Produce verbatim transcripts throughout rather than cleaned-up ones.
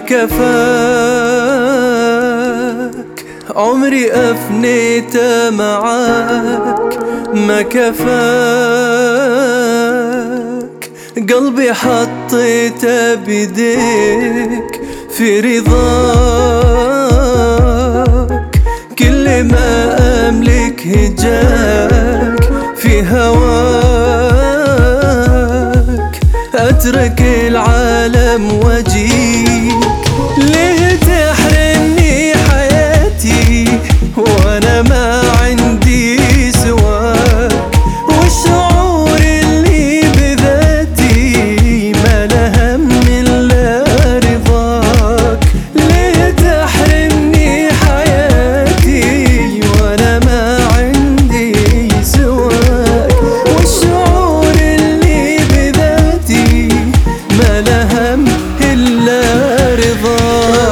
كفاك عمري أفنيته معاك، ما كفاك قلبي حطيته بيديك في رضاك، كل ما أملك هجاك في هواك، أترك العالم وأجيك. ليه تحرمني حياتي وأنا ما عندي سواك، والشعور اللي بذاتي ما له هم إلا رضاك. ليه تحرمني حياتي وأنا ما عندي سواك، والشعور اللي بذاتي ما له هم إلا رضاك.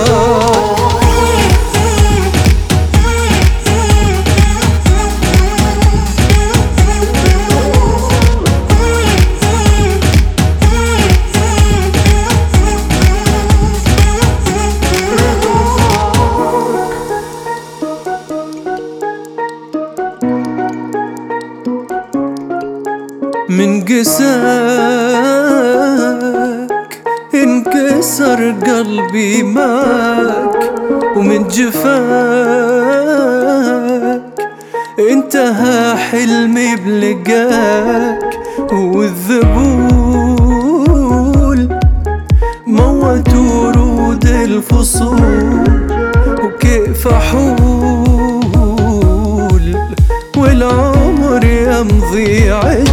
من قساك انكسر قلبي معك، ومن جفاك انتهى حلمي بلقاك، والذبول موت ورود الفصول، وكيف أحول والعمر يمضي